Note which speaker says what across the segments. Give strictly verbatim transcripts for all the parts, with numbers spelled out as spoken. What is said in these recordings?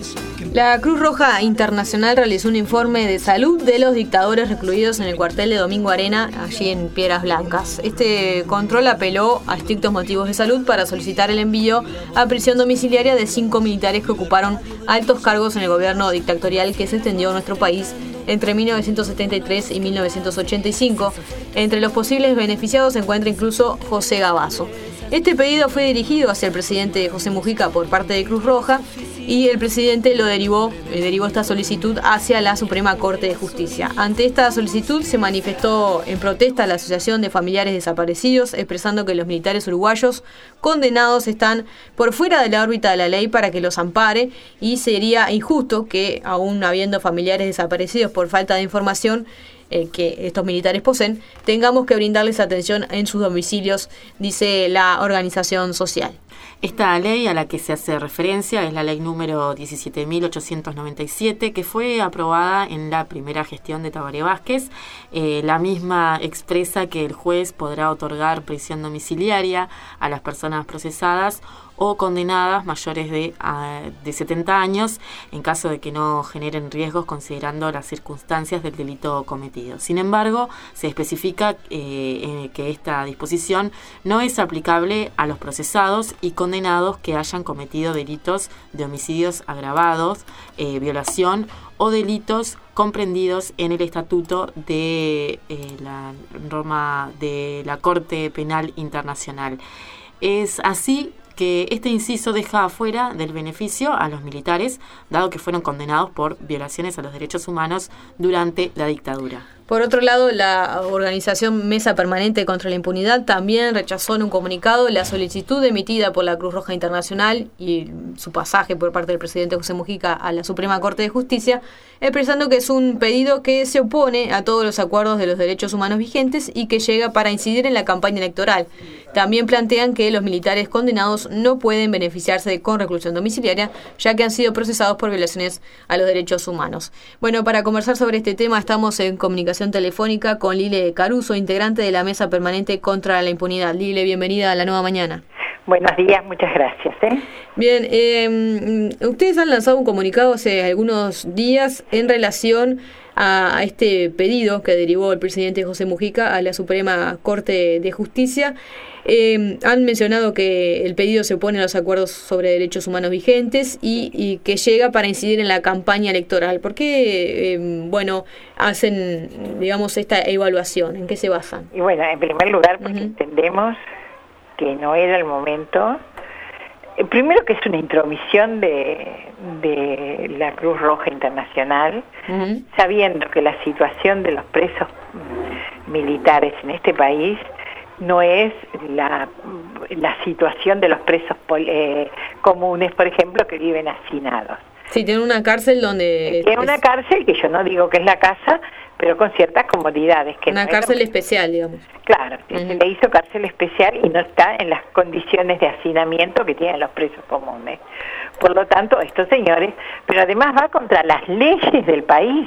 Speaker 1: La Cruz Roja Internacional realizó un informe de salud de los dictadores recluidos en el cuartel de Domingo Arena, allí en Piedras Blancas. Este control apeló a estrictos motivos de salud para solicitar el envío a prisión domiciliaria de cinco militares que ocuparon altos cargos en el gobierno dictatorial que se extendió a nuestro país entre mil novecientos setenta y tres y mil novecientos ochenta y cinco. Entre los posibles beneficiados se encuentra incluso José Gabazo. Este pedido fue dirigido hacia el presidente José Mujica por parte de Cruz Roja y el presidente lo derivó, eh, derivó esta solicitud hacia la Suprema Corte de Justicia. Ante esta solicitud se manifestó en protesta la Asociación de Familiares Desaparecidos, expresando que los militares uruguayos condenados están por fuera de la órbita de la ley para que los ampare y sería injusto que, aún habiendo familiares desaparecidos por falta de información eh, que estos militares poseen, tengamos que brindarles atención en sus domicilios, dice la organización social.
Speaker 2: Esta ley a la que se hace referencia es la ley número diecisiete mil ochocientos noventa y siete, que fue aprobada en la primera gestión de Tabaré Vázquez. Eh, la misma expresa que el juez podrá otorgar prisión domiciliaria a las personas procesadas o condenadas mayores de, uh, de setenta años en caso de que no generen riesgos considerando las circunstancias del delito cometido. Sin embargo, se especifica eh, que esta disposición no es aplicable a los procesados y condenados que hayan cometido delitos de homicidios agravados, eh, violación o delitos comprendidos en el Estatuto de eh, la Roma de la Corte Penal Internacional. Es así que este inciso deja afuera del beneficio a los militares, dado que fueron condenados por violaciones a los derechos humanos durante la dictadura.
Speaker 1: Por otro lado, la organización Mesa Permanente contra la Impunidad también rechazó en un comunicado la solicitud emitida por la Cruz Roja Internacional y su pasaje por parte del presidente José Mujica a la Suprema Corte de Justicia, expresando que es un pedido que se opone a todos los acuerdos de los derechos humanos vigentes y que llega para incidir en la campaña electoral. También plantean que los militares condenados no pueden beneficiarse con reclusión domiciliaria, ya que han sido procesados por violaciones a los derechos humanos. Bueno, para conversar sobre este tema estamos en comunicación telefónica con Lile Caruso, integrante de la Mesa Permanente contra la Impunidad. Lile, bienvenida a La Nueva Mañana.
Speaker 3: Buenos días, muchas gracias. ¿eh?
Speaker 1: Bien, eh, ustedes han lanzado un comunicado hace algunos días en relación a este pedido que derivó el presidente José Mujica a la Suprema Corte de Justicia. Eh, han mencionado que el pedido se opone a los acuerdos sobre derechos humanos vigentes y, y que llega para incidir en la campaña electoral. ¿Por qué, eh, bueno, hacen, digamos, esta evaluación? ¿En qué se basan?
Speaker 3: Y bueno, en primer lugar, porque
Speaker 1: Uh-huh.
Speaker 3: entendemos que no era el momento. Eh, primero que es una intromisión de, de la Cruz Roja Internacional,
Speaker 1: Uh-huh.
Speaker 3: sabiendo que la situación de los presos militares en este país no es la, la situación de los presos eh, comunes, por ejemplo, que viven hacinados.
Speaker 1: Sí, tienen una cárcel donde...
Speaker 3: Tiene una cárcel que yo no digo que es la casa, pero con ciertas comodidades. Que
Speaker 1: una
Speaker 3: no
Speaker 1: cárcel
Speaker 3: es...
Speaker 1: especial, digamos.
Speaker 3: Claro,
Speaker 1: Uh-huh.
Speaker 3: se le hizo cárcel especial y no está en las condiciones de hacinamiento que tienen los presos comunes. Por lo tanto, estos señores, pero además va contra las leyes del país.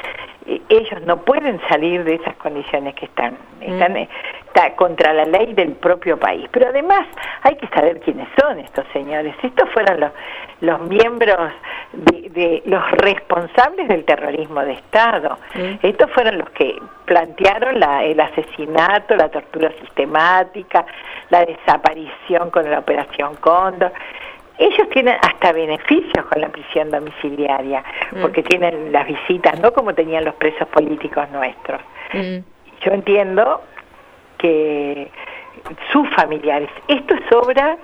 Speaker 3: Ellos no pueden salir de esas condiciones que están, están
Speaker 1: Mm.
Speaker 3: está contra la ley del propio país. Pero además hay que saber quiénes son estos señores. Estos fueron los, los miembros, de, de los responsables del terrorismo de Estado.
Speaker 1: Mm.
Speaker 3: Estos fueron los que plantearon la, el asesinato, la tortura sistemática, la desaparición con la Operación Cóndor. Ellos tienen hasta beneficios con la prisión domiciliaria, porque mm. tienen las visitas, no como tenían los presos políticos nuestros. Mm. Yo entiendo que sus familiares, esto es obra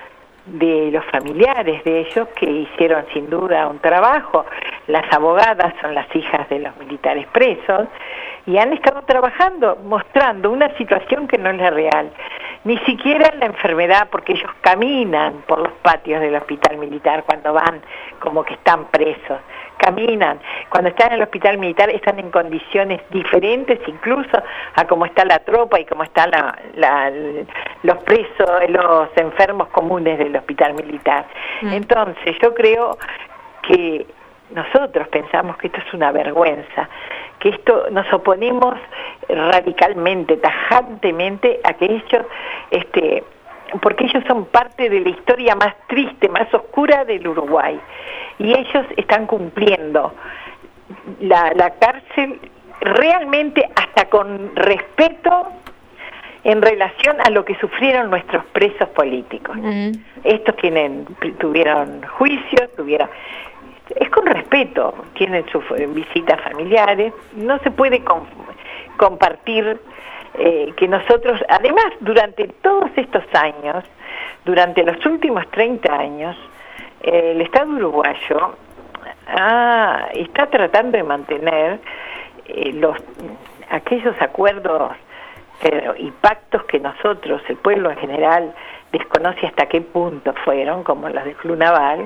Speaker 3: de los familiares de ellos que hicieron sin duda un trabajo. Las abogadas son las hijas de los militares presos y han estado trabajando, mostrando una situación que no es la real. Ni siquiera la enfermedad, porque ellos caminan por los patios del hospital militar cuando van, como que están presos, caminan. Cuando están en el hospital militar están en condiciones diferentes incluso a cómo está la tropa y cómo están la, la, los presos, los enfermos comunes del hospital militar. Mm. Entonces yo creo que nosotros pensamos que esto es una vergüenza, que esto nos oponemos radicalmente, tajantemente a que ellos este, porque ellos son parte de la historia más triste, más oscura del Uruguay, y ellos están cumpliendo la, la cárcel realmente hasta con respeto en relación a lo que sufrieron nuestros presos políticos. Uh-huh. Estos tienen, tuvieron juicios, tuvieron... Es con respeto, tienen sus visitas familiares, no se puede com- compartir eh, que nosotros, además, durante todos estos años, durante los últimos treinta años, eh, el Estado uruguayo ah, está tratando de mantener eh, los aquellos acuerdos eh, y pactos que nosotros, el pueblo en general, desconoce hasta qué punto fueron, como los de Club Naval.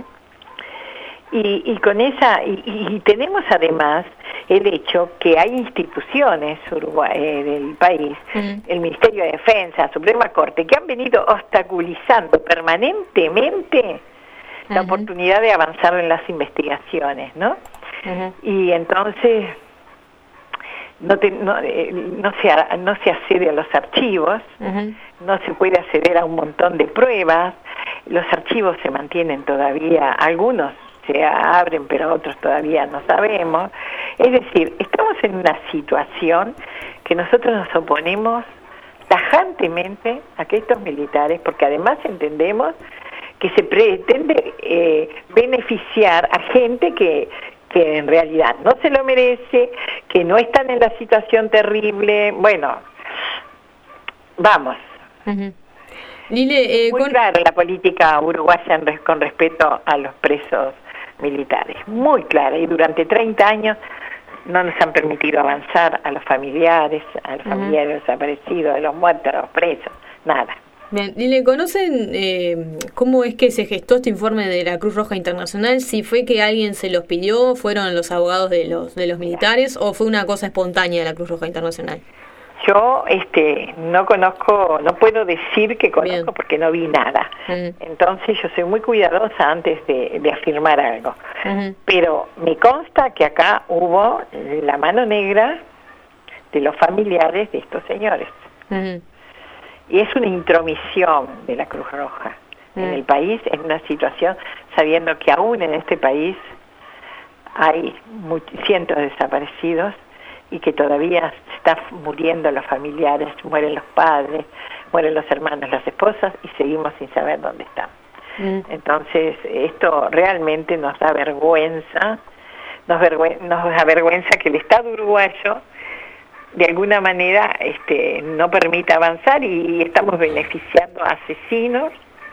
Speaker 3: Y, y con esa y, y tenemos además el hecho que hay instituciones Uruguay, eh, del país, uh-huh. el Ministerio de Defensa, Suprema Corte, que han venido obstaculizando permanentemente uh-huh. la oportunidad de avanzar en las investigaciones, ¿no? Uh-huh. Y entonces no, te, no, eh, no, se, no se accede a los archivos, uh-huh. no se puede acceder a un montón de pruebas, los archivos se mantienen todavía, algunos se abren, pero otros todavía no sabemos. Es decir, estamos en una situación que nosotros nos oponemos tajantemente a que estos militares, porque además entendemos que se pretende eh, beneficiar a gente que, que en realidad no se lo merece, que no están en la situación terrible. Bueno, vamos.
Speaker 1: Uh-huh. Lile, eh,
Speaker 3: muy
Speaker 1: con...
Speaker 3: clara la política uruguaya en res, con respecto a los presos militares, muy clara, y durante treinta años no nos han permitido avanzar a los familiares, a los uh-huh. familiares desaparecidos, a los muertos, a los presos, nada.
Speaker 1: Bien, Lile, ¿conocen eh, cómo es que se gestó este informe de la Cruz Roja Internacional? ¿Si fue que alguien se los pidió, fueron los abogados de los de los militares, o fue una cosa espontánea de la Cruz Roja Internacional?
Speaker 3: Yo este no conozco, no puedo decir que conozco Bien. Porque no vi nada. Uh-huh. Entonces yo soy muy cuidadosa antes de, de afirmar algo. Uh-huh. Pero me consta que acá hubo la mano negra de los familiares de estos señores. Uh-huh. Y es una intromisión de la Cruz Roja uh-huh. en el país, en una situación, sabiendo que aún en este país hay muy, cientos de desaparecidos, y que todavía se está muriendo los familiares, mueren los padres, mueren los hermanos, las esposas, y seguimos sin saber dónde están. Mm. Entonces, esto realmente nos da vergüenza, nos, vergüen- nos da vergüenza que el Estado uruguayo, de alguna manera, este, no permita avanzar, y estamos beneficiando a asesinos,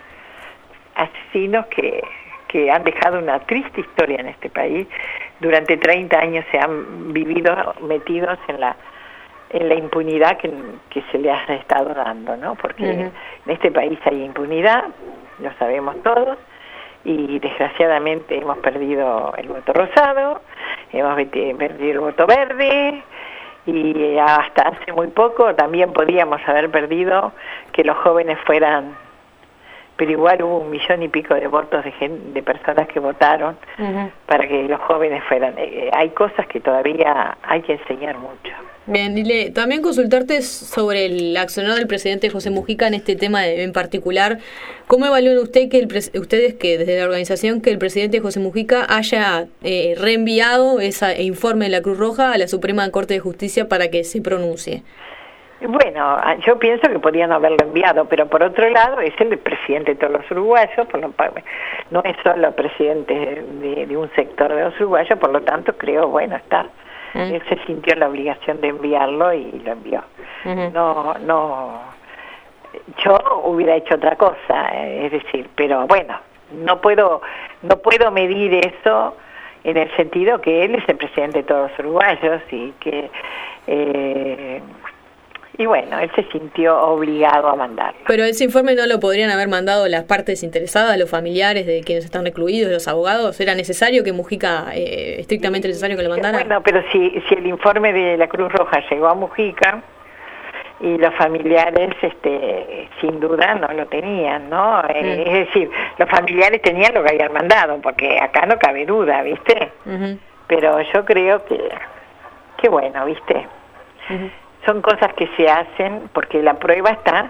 Speaker 3: asesinos que... que han dejado una triste historia en este país. Durante treinta años se han vivido metidos en la en la impunidad que, que se les ha estado dando, ¿no? Porque uh-huh. en este país hay impunidad, lo sabemos todos, y desgraciadamente hemos perdido el voto rosado, hemos perdido el voto verde, y hasta hace muy poco también podíamos haber perdido que los jóvenes fueran, pero igual hubo un millón y pico de votos de, gen, de personas que votaron uh-huh. para que los jóvenes fueran. Eh, hay cosas que todavía hay que enseñar mucho.
Speaker 1: Bien, Lile, también consultarte sobre el accionar del presidente José Mujica en este tema de, en particular. ¿Cómo evalúan usted que el pres, ustedes que desde la organización que el presidente José Mujica haya eh, reenviado ese informe de la Cruz Roja a la Suprema Corte de Justicia para que se pronuncie?
Speaker 3: Bueno, yo pienso que podrían haberlo enviado, pero por otro lado es el presidente de todos los uruguayos, por lo, no es solo presidente de, de un sector de los uruguayos, por lo tanto creo, bueno, está, uh-huh. él se sintió la obligación de enviarlo y lo envió. Uh-huh. No, no, yo hubiera hecho otra cosa, eh, es decir, pero bueno, no puedo, no puedo medir eso en el sentido que él es el presidente de todos los uruguayos y que... Eh, Y bueno, él se sintió obligado a mandarlo.
Speaker 1: Pero ese informe no lo podrían haber mandado las partes interesadas, los familiares de quienes están recluidos, los abogados. ¿Era necesario que Mujica, eh, estrictamente necesario que lo mandara?
Speaker 3: Bueno, pero si, si el informe de la Cruz Roja llegó a Mujica y los familiares, este, sin duda no lo tenían, ¿no? Mm. Eh, es decir, los familiares tenían lo que habían mandado, porque acá no cabe duda, ¿viste? Uh-huh. Pero yo creo que, que bueno, ¿viste? Uh-huh. Son cosas que se hacen porque la prueba está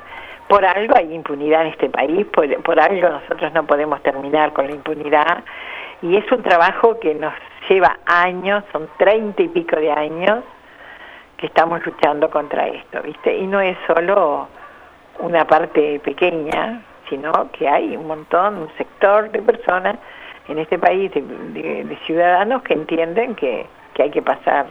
Speaker 3: por algo hay impunidad en este país, por, por algo nosotros no podemos terminar con la impunidad, y es un trabajo que nos lleva años, son treinta y pico de años que estamos luchando contra esto, ¿viste? Y no es solo una parte pequeña, sino que hay un montón, un sector de personas en este país, de, de, de ciudadanos que entienden que, que hay que pasar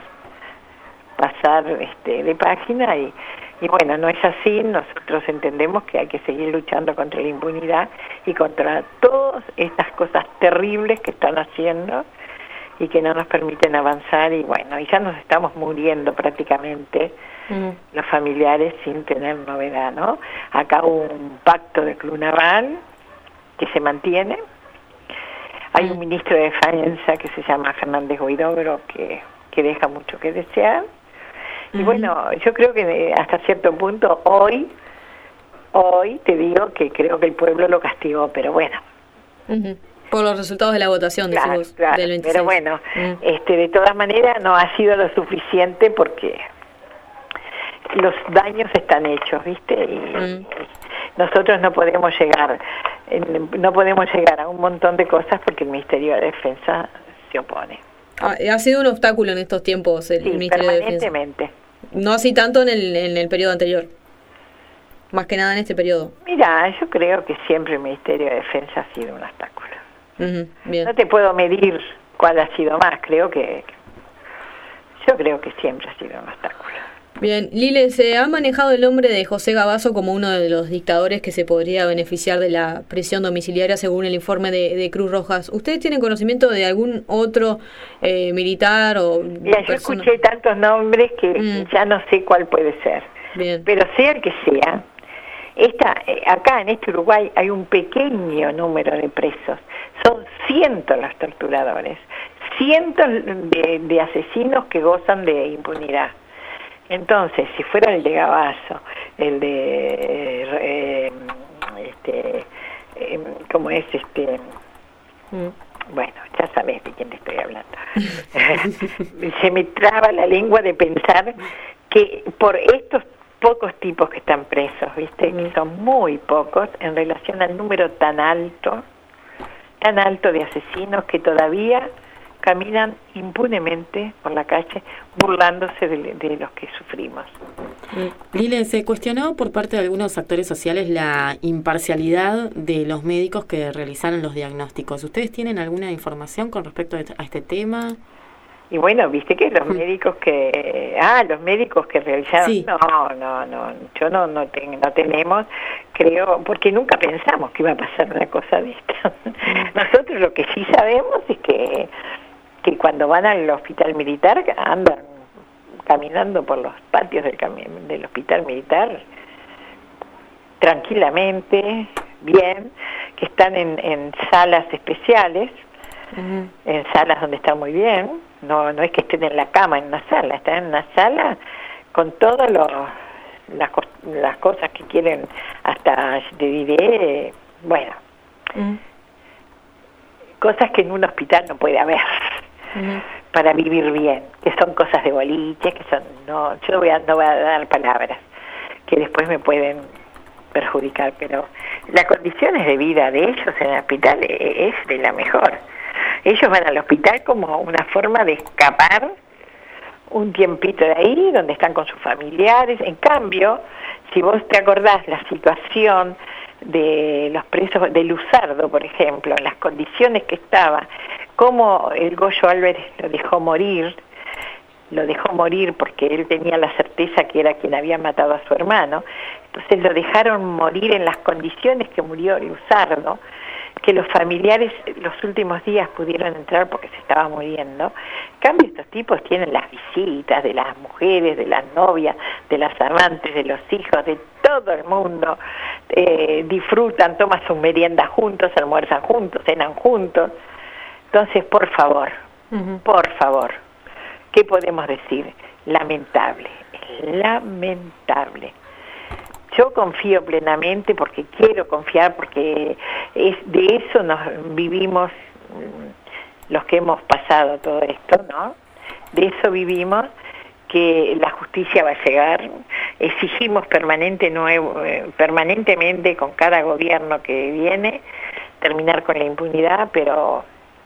Speaker 3: pasar este, de página y, y bueno, no es así. Nosotros entendemos que hay que seguir luchando contra la impunidad y contra todas estas cosas terribles que están haciendo y que no nos permiten avanzar, y bueno, y ya nos estamos muriendo prácticamente mm. los familiares sin tener novedad, ¿no? Acá hubo un pacto de Club Naval que se mantiene. Hay mm. un ministro de Defensa que se llama Fernández Huidobro que, que deja mucho que desear. Y bueno, yo creo que hasta cierto punto hoy, hoy te digo que creo que el pueblo lo castigó, pero bueno.
Speaker 1: Uh-huh. Por los resultados de la votación,
Speaker 3: claro,
Speaker 1: decimos,
Speaker 3: claro,
Speaker 1: del veintiséis.
Speaker 3: Pero bueno,
Speaker 1: uh-huh.
Speaker 3: este, de todas maneras no ha sido lo suficiente porque los daños están hechos, ¿viste? Y uh-huh. nosotros no podemos llegar, no podemos llegar a un montón de cosas porque el Ministerio de Defensa se opone.
Speaker 1: Ah, ha sido un obstáculo en estos tiempos el
Speaker 3: sí,
Speaker 1: Ministerio de Defensa.
Speaker 3: Permanentemente.
Speaker 1: No así tanto en el, en el periodo anterior. Más que nada en este periodo.
Speaker 3: Mira, yo creo que siempre el Ministerio de Defensa ha sido un obstáculo.
Speaker 1: Uh-huh, bien.
Speaker 3: No te puedo medir cuál ha sido más, creo que... Yo creo que siempre ha sido un obstáculo.
Speaker 1: Bien, Lile, se ha manejado el nombre de José Gabazo como uno de los dictadores que se podría beneficiar de la prisión domiciliaria según el informe de, de Cruz Roja. ¿Ustedes tienen conocimiento de algún otro eh, militar o
Speaker 3: Mira, yo escuché tantos nombres que mm. ya no sé cuál puede ser.
Speaker 1: Bien.
Speaker 3: Pero sea el que sea, esta, eh, acá en este Uruguay hay un pequeño número de presos. Son cientos los torturadores, cientos de, de asesinos que gozan de impunidad. Entonces, si fuera el de Gabazo, el de, eh, este, eh, ¿cómo es este? Mm. Bueno, ya sabes de quién te estoy hablando. Se me traba la lengua de pensar que por estos pocos tipos que están presos, ¿viste? Mm. Que son muy pocos en relación al número tan alto, tan alto de asesinos que todavía caminan impunemente por la calle burlándose de, de los que sufrimos.
Speaker 2: Lile, se cuestionó por parte de algunos actores sociales la imparcialidad de los médicos que realizaron los diagnósticos. ¿Ustedes tienen alguna información con respecto a este tema?
Speaker 3: Y bueno, viste que los médicos que... Ah, los médicos que realizaron...
Speaker 2: Sí.
Speaker 3: No, no, no, yo no, no, ten, no tenemos, creo, porque nunca pensamos que iba a pasar una cosa de esto. Nosotros lo que sí sabemos es que que cuando van al hospital militar andan caminando por los patios del, cami- del hospital militar tranquilamente, bien, que están en, en salas especiales, uh-huh. en salas donde están muy bien, no no es que estén en la cama en una sala, están en una sala con todas las, las cosas que quieren, hasta te diré, bueno, uh-huh. cosas que en un hospital no puede haber. Uh-huh. Para vivir bien, que son cosas de boliche, que son, no, yo no voy a, no voy a dar palabras que después me pueden perjudicar, pero las condiciones de vida de ellos en el hospital es de la mejor. Ellos van al hospital como una forma de escapar un tiempito de ahí, donde están con sus familiares. En cambio, si vos te acordás la situación de los presos de Luzardo, por ejemplo, en las condiciones que estaba, cómo el Goyo Álvarez lo dejó morir, lo dejó morir porque él tenía la certeza que era quien había matado a su hermano, entonces lo dejaron morir en las condiciones que murió Luzardo, que los familiares los últimos días pudieron entrar porque se estaba muriendo. En cambio, estos tipos tienen las visitas de las mujeres, de las novias, de las amantes, de los hijos, de todo el mundo, eh, disfrutan, toman sus meriendas juntos, almuerzan juntos, cenan juntos. Entonces, por favor, uh-huh. por favor, ¿qué podemos decir? Lamentable, lamentable. Yo confío plenamente porque quiero confiar, porque es de eso nos vivimos los que hemos pasado todo esto, ¿no? De eso vivimos, que la justicia va a llegar, exigimos permanente nuevo, eh, permanentemente con cada gobierno que viene terminar con la impunidad, pero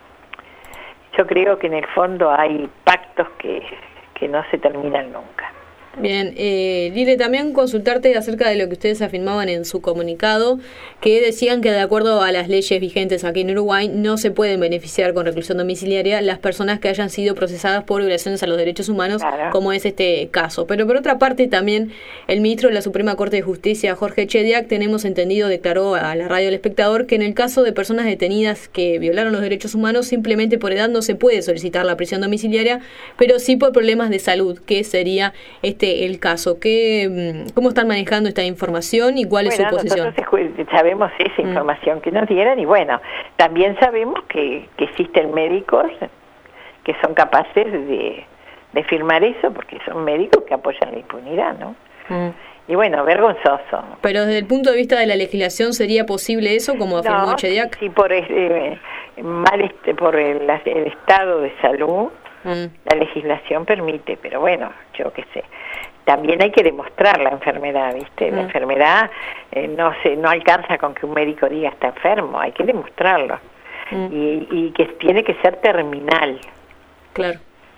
Speaker 3: yo creo que en el fondo hay pactos que, que no se terminan nunca.
Speaker 1: Bien, eh, Lile, también consultarte acerca de lo que ustedes afirmaban en su comunicado, que decían que de acuerdo a las leyes vigentes aquí en Uruguay no se pueden beneficiar con reclusión domiciliaria las personas que hayan sido procesadas por violaciones a los derechos humanos, claro, como es este caso. Pero por otra parte también el ministro de la Suprema Corte de Justicia, Jorge Chediak, tenemos entendido, declaró a la radio El Espectador que en el caso de personas detenidas que violaron los derechos humanos, simplemente por edad no se puede solicitar la prisión domiciliaria, pero sí por problemas de salud, que sería este el caso. ¿Qué, ¿Cómo están manejando esta información y cuál bueno, es su posición?
Speaker 3: Nosotros sabemos esa información mm. que nos dieran y bueno, también sabemos que, que existen médicos que son capaces de, de firmar eso porque son médicos que apoyan la impunidad, ¿no? Mm. Y bueno, vergonzoso.
Speaker 1: Pero desde el punto de vista de la legislación, ¿sería posible eso, como afirmó
Speaker 3: no,
Speaker 1: Chediak?
Speaker 3: Sí, por, eh, mal este, por el, el estado de salud, mm. la legislación permite, pero bueno, yo qué sé. También hay que demostrar la enfermedad, ¿viste? La mm. enfermedad eh, no se no alcanza con que un médico diga está enfermo, hay que demostrarlo. Mm. Y, y que tiene que ser terminal.
Speaker 1: Claro.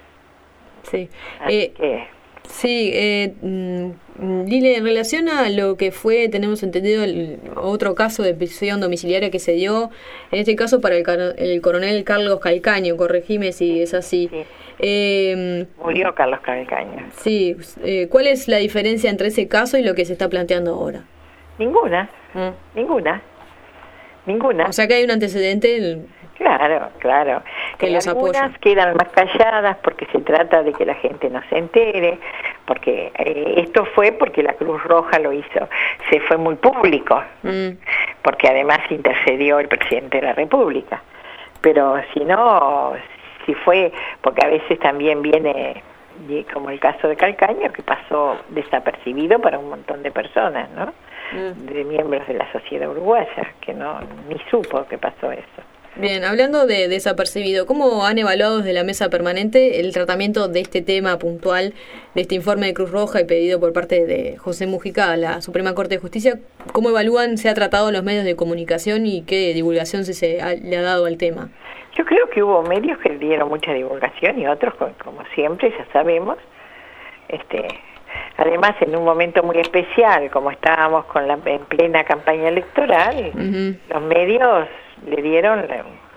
Speaker 1: Sí.
Speaker 3: Así
Speaker 1: eh,
Speaker 3: que...
Speaker 1: Sí, eh, Lile, en relación a lo que fue, tenemos entendido, el otro caso de prisión domiciliaria que se dio, en este caso para el, el coronel Carlos Calcaño, corregime si es así.
Speaker 3: Sí.
Speaker 1: Eh,
Speaker 3: Murió Carlos Calcaño.
Speaker 1: Sí, eh, ¿cuál es la diferencia entre ese caso y lo que se está planteando ahora?
Speaker 3: Ninguna, ¿Mm? ninguna, ninguna.
Speaker 1: O sea que hay un antecedente... El,
Speaker 3: Claro, claro.
Speaker 1: Que los
Speaker 3: algunas
Speaker 1: apoya.
Speaker 3: Quedan más calladas porque se trata de que la gente no se entere, porque eh, esto fue porque la Cruz Roja lo hizo, se fue muy público, mm. porque además intercedió el presidente de la República. Pero si no, si fue, porque a veces también viene, como el caso de Calcaño, que pasó desapercibido para un montón de personas, ¿no? Mm. De miembros de la sociedad uruguaya, que no ni supo que pasó eso.
Speaker 1: Bien, hablando de desapercibido, ¿cómo han evaluado desde la mesa permanente el tratamiento de este tema puntual, de este informe de Cruz Roja y pedido por parte de José Mujica a la Suprema Corte de Justicia? ¿Cómo evalúan, se ha tratado en los medios de comunicación y qué divulgación se, se ha, le ha dado al tema?
Speaker 3: Yo creo que hubo medios que le dieron mucha divulgación y otros, como siempre, ya sabemos, este... Además, en un momento muy especial, como estábamos con la en plena campaña electoral, uh-huh. los medios le dieron,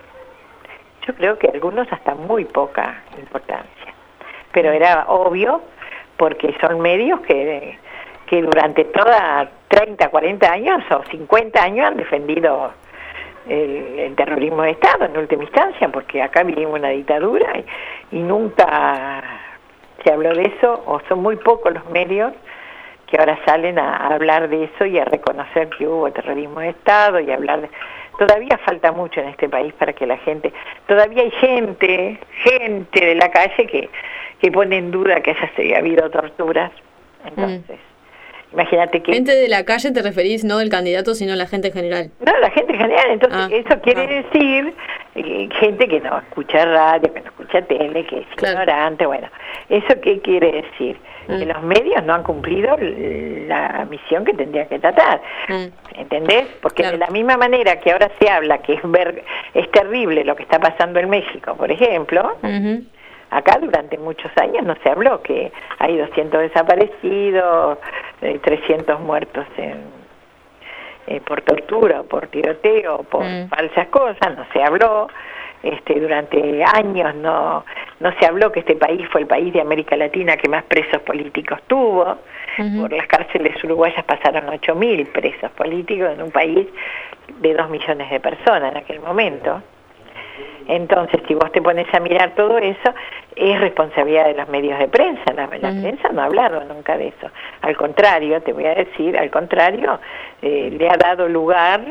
Speaker 3: yo creo que algunos hasta muy poca importancia. Pero era obvio, porque son medios que, que durante toda treinta, cuarenta años o cincuenta años han defendido el, el terrorismo de Estado en última instancia, porque acá vivimos una dictadura y, y nunca... se habló de eso, o son muy pocos los medios que ahora salen a, a hablar de eso y a reconocer que hubo terrorismo de Estado y a hablar de... Todavía falta mucho en este país para que la gente... Todavía hay gente, gente de la calle que, que pone en duda que haya habido torturas. Entonces, mm. imagínate que...
Speaker 1: Gente de la calle te referís, no del candidato, sino la gente en general.
Speaker 3: No, la gente en general. Entonces, ah, eso quiere ah. decir... gente que no escucha radio, que no escucha tele, que es claro. ignorante, bueno, ¿eso qué quiere decir? Mm. Que los medios no han cumplido la misión que tendrían que tratar, mm. ¿entendés? Porque claro. de la misma manera que ahora se habla que es ver, es terrible lo que está pasando en México, por ejemplo, uh-huh. acá durante muchos años no se habló que hay doscientos desaparecidos, eh, trescientos muertos en Eh, por tortura, por tiroteo, por mm. falsas cosas, no se habló, este, durante años no no se habló que este país fue el país de América Latina que más presos políticos tuvo, uh-huh. por las cárceles uruguayas pasaron ocho mil presos políticos en un país de dos millones de personas en aquel momento. Entonces, si vos te pones a mirar todo eso, es responsabilidad de los medios de prensa. La, la uh-huh. prensa no ha hablado nunca de eso. Al contrario, te voy a decir, al contrario, eh, le ha dado lugar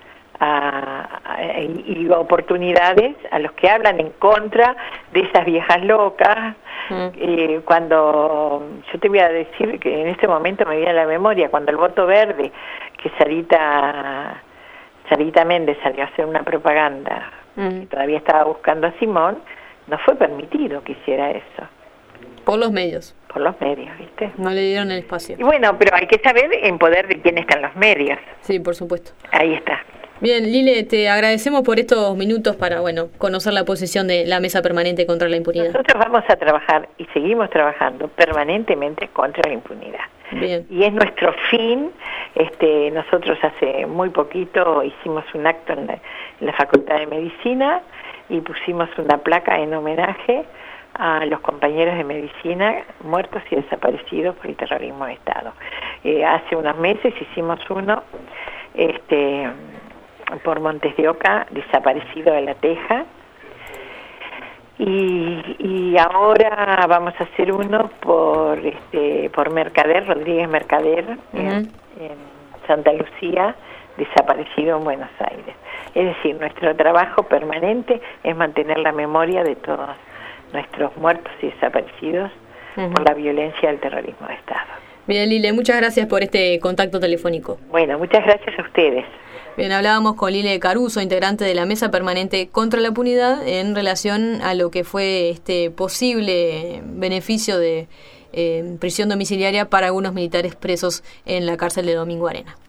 Speaker 3: a, a, y, y oportunidades a los que hablan en contra de esas viejas locas. Uh-huh. Eh, cuando, yo te voy a decir que en este momento me viene a la memoria, cuando el voto verde, que Sarita, Sarita Méndez salió a hacer una propaganda, mm. que todavía estaba buscando a Simón, no fue permitido que hiciera eso.
Speaker 1: Por los medios.
Speaker 3: Por por los medios, ¿viste?
Speaker 1: No le dieron el espacio.
Speaker 3: Y bueno, pero hay que saber en poder de quién están los medios.
Speaker 1: Sí, por supuesto.
Speaker 3: Ahí está.
Speaker 1: Bien, Lile, te agradecemos por estos minutos para, bueno, conocer la posición de la Mesa Permanente contra la Impunidad.
Speaker 3: Nosotros vamos a trabajar y seguimos trabajando permanentemente contra la impunidad.
Speaker 1: Bien.
Speaker 3: Y es nuestro fin. Este, nosotros hace muy poquito hicimos un acto en la, en la Facultad de Medicina y pusimos una placa en homenaje a los compañeros de medicina muertos y desaparecidos por el terrorismo de Estado. Eh, hace unos meses hicimos uno este, por Montes de Oca, desaparecido de La Teja, y, y ahora vamos a hacer uno por este, por Mercader, Rodríguez Mercader, uh-huh. en, en Santa Lucía, desaparecido en Buenos Aires. Es decir, nuestro trabajo permanente es mantener la memoria de todos nuestros muertos y desaparecidos uh-huh. por la violencia del terrorismo de Estado.
Speaker 1: Bien, Lile, muchas gracias por este contacto telefónico.
Speaker 3: Bueno, muchas gracias a ustedes.
Speaker 1: Bien, hablábamos con Lile Caruso, integrante de la Mesa Permanente contra la Impunidad, en relación a lo que fue este posible beneficio de eh, prisión domiciliaria para algunos militares presos en la cárcel de Domingo Arena.